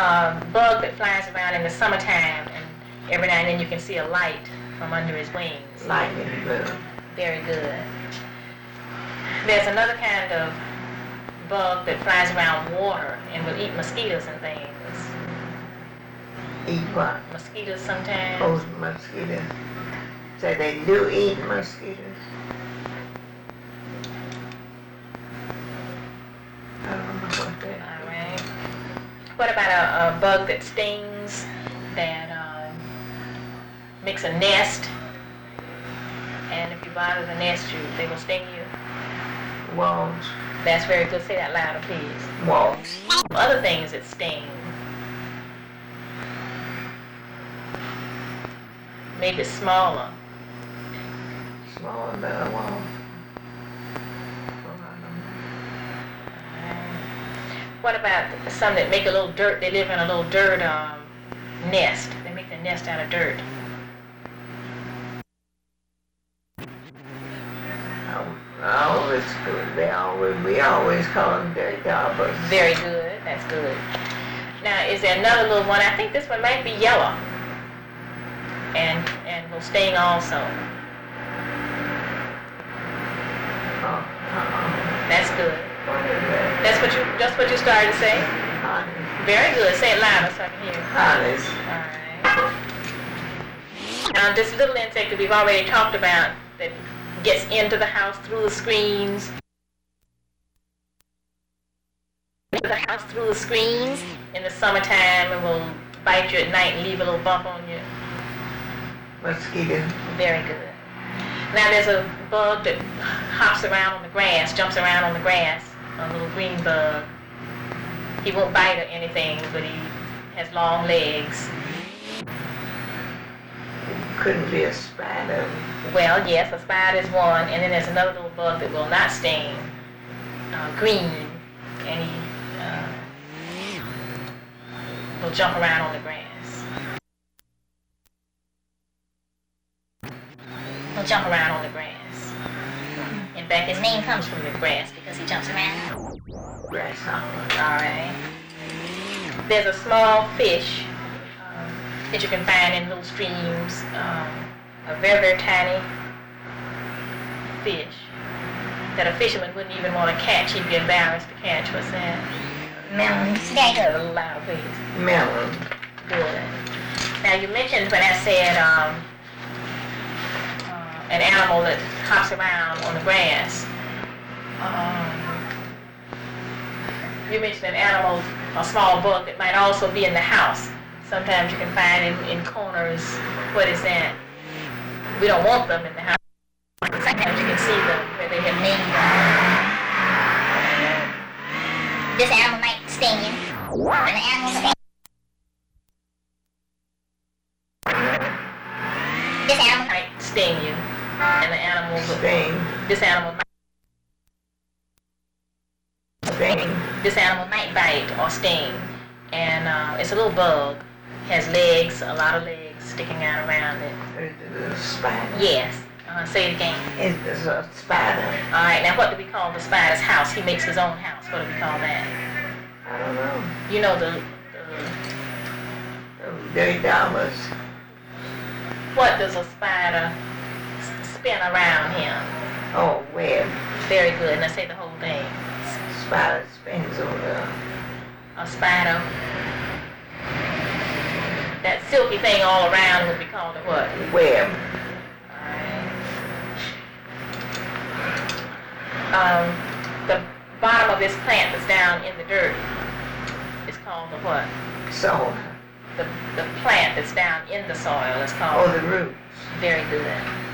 bug that flies around in the summertime, and every now and then you can see a light from under his wings. Lightning bug. Very good. There's another kind of bug that flies around water and will eat mosquitoes and things. Eat what? Mosquitoes sometimes. Oh, mosquitoes. So they do eat mosquitoes? I don't know what that is. All right. What about a bug that stings, that makes a nest, and if you bother the nest, they will sting you? Wasps. That's very good. Say that louder, please. Wasps. Other things that sting. Maybe smaller. Smaller than a wasp. What about some that make a little dirt? They live in a little dirt nest. They make their nest out of dirt. Oh, it's good. We always call them dirt daubers. Very good. That's good. Now, is there another little one? I think this one might be yellow, and will sting also. That's good. What is that? That's what you started to say? Honey. Very good. Say it louder so I can hear. Honey. All right. Now, this little insect that we've already talked about that gets into the house through the screens. In the summertime, and will bite you at night and leave a little bump on you. Mosquito. Very good. Now there's a bug that hops around on the grass, jumps around on the grass, a little green bug. He won't bite or anything, but he has long legs. Couldn't be a spider. Well, yes, a spider is one, and then there's another little bug that will not sting, green, and he will jump around on the grass. He'll jump around on the grass. In fact, his name comes from the grass because he jumps around. Grasshopper. All right. There's a small fish that you can find in little streams, a very, very tiny fish that a fisherman wouldn't even want to catch. He'd be embarrassed to catch. What's that? Melon. Say that a little louder, please. Melon. Good. Now, you mentioned when I said an animal that hops around on the grass. You mentioned an animal, a small bug that might also be in the house. Sometimes you can find in corners. What is that? We don't want them in the house. Sometimes you can see them where they have named them. This animal might sting you. An animal sting. This animal might sting you. And the animal will Sting. This animal might Sting. This animal might bite or sting. And it's a little bug. Has legs, a lot of legs sticking out around it. It's a spider. Yes. Say it again. It's a spider. All right. Now, what do we call the spider's house? He makes his own house. What do we call that? I don't know. You know the Dirt daubers. what does a spider spin around him? Oh, web. Very good. Now say the whole thing. Spider spins over. A spider. That silky thing all around would be called a what? Web. The bottom of this plant that's down in the dirt is called the what? Soil. The plant that's down in the soil is Oh, called. the roots. Very good.